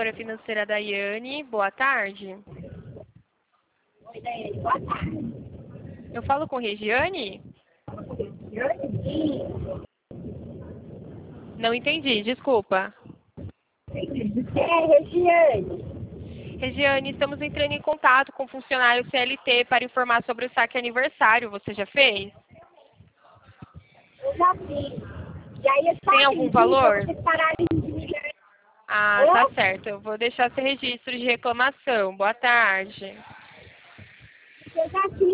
área financeira Daiane. Boa tarde. Oi, Daiane, boa tarde. Eu falo com Regiane? Regiane? Não entendi, desculpa. Você é Regiane? Regiane, estamos entrando em contato com o funcionário CLT para informar sobre o saque aniversário. Você já fez? Eu já fiz. E aí eu só Tem algum valor? Vocês pararem de me ligar. Ah, tá certo. Eu vou deixar esse registro de reclamação. Boa tarde. Eu já fiz.